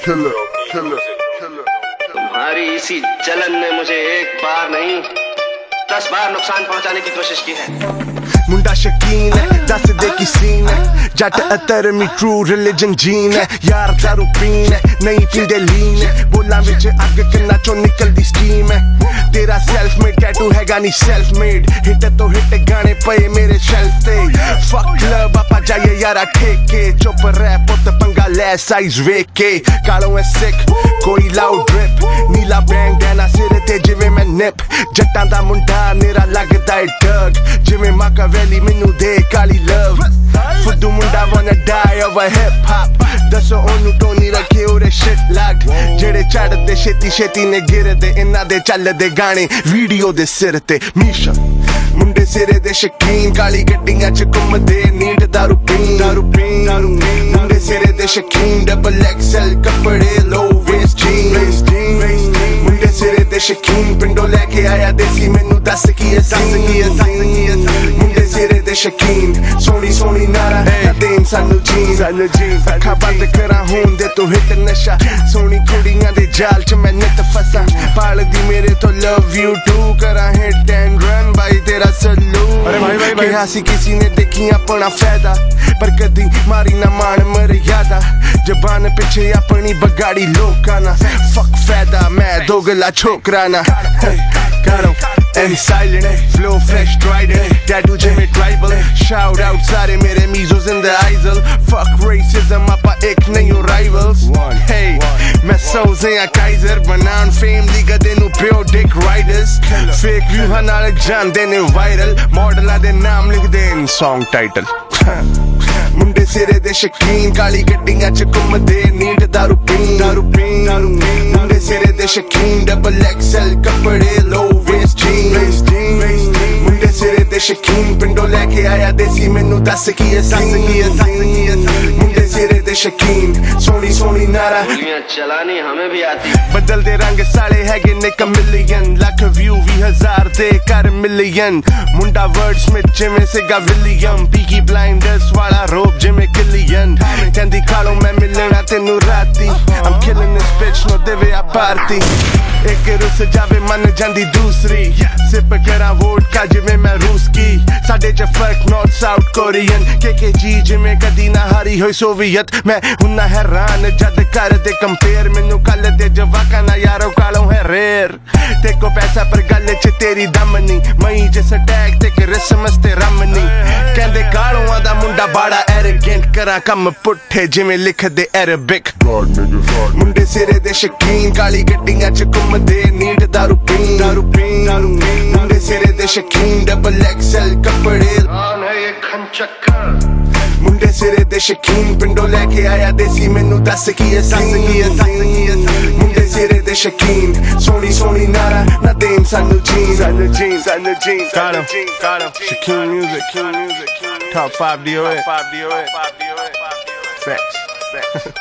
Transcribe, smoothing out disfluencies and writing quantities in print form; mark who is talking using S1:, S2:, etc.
S1: तुम्हारी इसी जलन ने मुझे एक बार नहीं 10 बार नुकसान पहुंचाने की कोशिश की है।
S2: मुंडा शकीन है दस दे की सीन है जट अतर मी ट्रू रिलीजन जीन है यार दारू पीन है नहीं पींदे लीन है बोला विच अग कन्ना चो निकलदी स्टीम है तेरा सेल्फ मेड टैटू हैगा नी सेल्फ मेड हिट तो हिट गाने पे मेरे शेल्फ ते फक क्लब आपा जाइए यारा ठेके चुप रह पुत पंगा ले साइज वेख के कालों है सिक कोई लाउड ड्रिप नीला बैंडना सिर ते जिवें मैं निप जट्टां दा मुंडा मेरा लगदा है डग जिवें माकावेली मैनू दे काली लव फुद्दू मुंडा wanna die over hip hop दसो ओनू टोनी रखे ओरे shit locked जेड़े चढ़दे छेती छेती ने गिरदे इन्हां दे चलदे गाने वीडियो दे सिर ते मीशा मुंडे सिरे दे शकीन काली गड्डियां च घुमदे नीड दारू पीन मुंडे सिरे दे शकीन डबल एक्सएल कपड़े लो वेस्ट जीन्स मुंडे सिरे दे शकीन पिंडो लेके आया देसी मैनू दस की मुंडे सिरे दे शकीन सोनी सोनी नारा देन सानू जीन अखा बंद करा होंदे तो हिट नशा सोनी कुड़ियां दे जाल च मैं नित फसा पालदी मेरे तो लव यू टू करा हिट एंड रन भाई तेरा सलूट कहा सी किसी ने देखी अपना फायदा पर कदी मारी ना मान मर्यादा जबान पिछे अपनी बगाड़ी लोका ना फक फायदा मैं दोगला छोकरा ना करो and silent flow fresh trident tattoo Jimmy tribal shout out सारे मेरे मीजोस in the isle fuck racism आपा एक नहीं हो rivals hey मैं सोचे या काइजर बनान fame दी गदे नु pure dick riders fake view नाल जान देने viral मॉडलां दे नाम लिख दे in song title मुंडे सिरे दे शकीन काली गड्डियां च घुमदे नीड दारू पीन मुंडे सिरे दे शकीन डबल एक्सएल कपड़े लो वेस्ट जीन्स मुंडे सिरे दे शकीन पिंडो लेके आया देसी मैनू दस की मुंडे सिरे दे शकीन सोनी सोनी नारा
S1: गोलियां चलानी हमें भी आती
S2: बदल दे रंग साले हैगे निक मिलियन लख व्यू 20,000 दे कर मिलियन मुंडा वर्ड स्मिथ जिमें सिगा विलियम पीकी ब्लाइंडर्स वाला रोब जिमें किलियन कहंदी कालो मैं मिलना तेनू राती I'm killing this bitch no देवे आ पार्टी एक रुस जावे मन जांदी दूसरी सिप करा वोडका जिमें मैं रूस की साडे च फर्क नॉर्थ साउथ कोरियन KKG जिमें कदी ना हारी होई सोवियत मैं हुन्ना हैरान जद कर दे कंपेयर मैनू कल दे जवाका ना यारो कालों है रेर ते को पैसा पर गल च तेरी दम नी मई च स्टैग ते क्रिसमस ते रमनी कहंदे कालों दा मुंडा बड़ा एरोगेंट करा कम पुट्ठे जिमें लिख दे अरबिक मुंडे सिरे दे शकीन काली गड्डियां च घुमदे नीड दारू पीन मुंडे सिरे दे शकीन डबल एक्सएल कपड़े
S1: है ये खंचक्कर
S2: मुंडे सिरे दे शकीन पिंडो लेके आया देसी मैनू दस की मुंडे सिरे दे शकीन सोनी सोनी नारा ना देन सानू जीन got him Shaquem music top 5 DOA facts